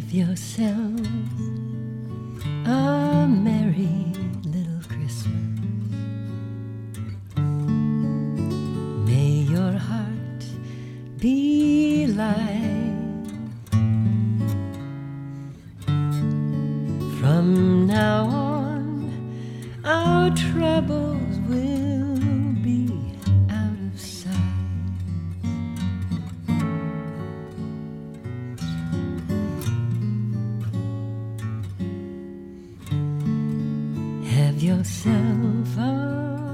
yourself a merry little Christmas. May your heart be light. From now on, our troubles will be out of sight. Have yourself a